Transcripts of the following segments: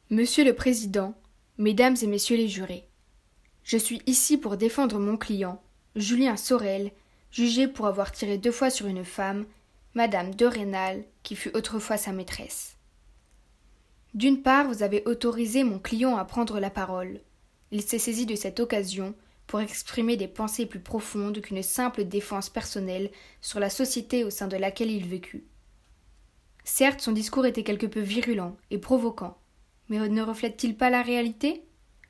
Monsieur le Président, Mesdames et Messieurs les jurés, je suis ici pour défendre mon client, Julien Sorel, jugé pour avoir tiré 2 fois sur une femme, Madame de Rênal, qui fut autrefois sa maîtresse. D'une part, vous avez autorisé mon client à prendre la parole. Il s'est saisi de cette occasion pour exprimer des pensées plus profondes qu'une simple défense personnelle sur la société au sein de laquelle il vécut. Certes, son discours était quelque peu virulent et provoquant, mais ne reflète-t-il pas la réalité ?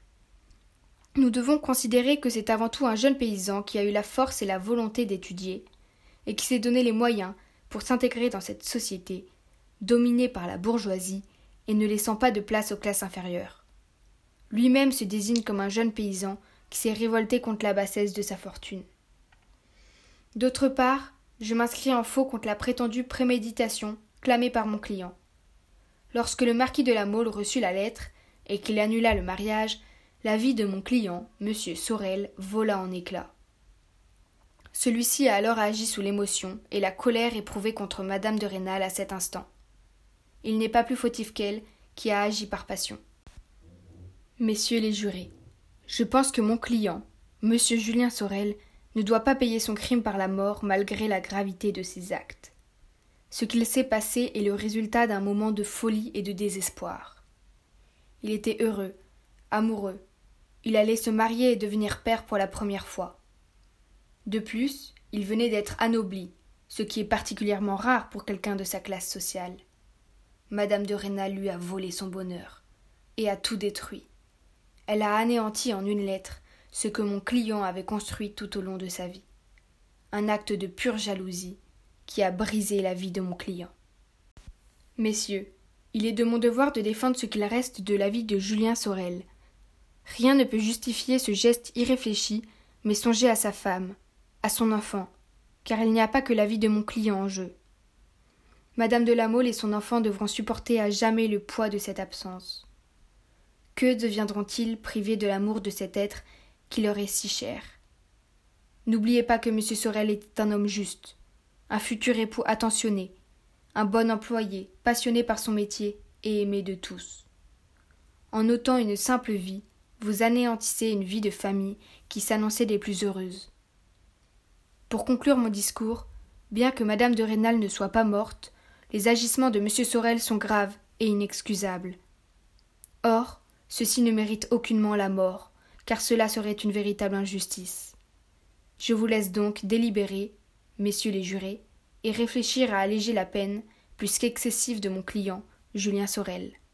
Nous devons considérer que c'est avant tout un jeune paysan qui a eu la force et la volonté d'étudier, et qui s'est donné les moyens pour s'intégrer dans cette société, dominée par la bourgeoisie et ne laissant pas de place aux classes inférieures. Lui-même se désigne comme un jeune paysan qui s'est révolté contre la bassesse de sa fortune. D'autre part, je m'inscris en faux contre la prétendue préméditation clamée par mon client. Lorsque le marquis de La Mole reçut la lettre et qu'il annula le mariage, la vie de mon client, M. Sorel, vola en éclats. Celui-ci a alors agi sous l'émotion et la colère éprouvée contre Madame de Rênal à cet instant. Il n'est pas plus fautif qu'elle, qui a agi par passion. Messieurs les jurés, je pense que mon client, M. Julien Sorel, ne doit pas payer son crime par la mort malgré la gravité de ses actes. Ce qu'il s'est passé est le résultat d'un moment de folie et de désespoir. Il était heureux, amoureux. Il allait se marier et devenir père pour la première fois. De plus, il venait d'être anobli, ce qui est particulièrement rare pour quelqu'un de sa classe sociale. Madame de Rênal lui a volé son bonheur et a tout détruit. Elle a anéanti en une lettre ce que mon client avait construit tout au long de sa vie. Un acte de pure jalousie qui a brisé la vie de mon client. Messieurs, il est de mon devoir de défendre ce qu'il reste de la vie de Julien Sorel. Rien ne peut justifier ce geste irréfléchi, mais songez à sa femme, à son enfant, car il n'y a pas que la vie de mon client en jeu. Madame de La Mole et son enfant devront supporter à jamais le poids de cette absence. Que deviendront-ils privés de l'amour de cet être qui leur est si cher ? N'oubliez pas que M. Sorel était un homme juste, un futur époux attentionné, un bon employé, passionné par son métier et aimé de tous. En ôtant une simple vie, vous anéantissez une vie de famille qui s'annonçait des plus heureuses. Pour conclure mon discours, bien que Madame de Rênal ne soit pas morte, les agissements de M. Sorel sont graves et inexcusables. Or, ceux-ci ne méritent aucunement la mort, car cela serait une véritable injustice. Je vous laisse donc délibérer, messieurs les jurés, et réfléchir à alléger la peine, plus qu'excessive de mon client, Julien Sorel.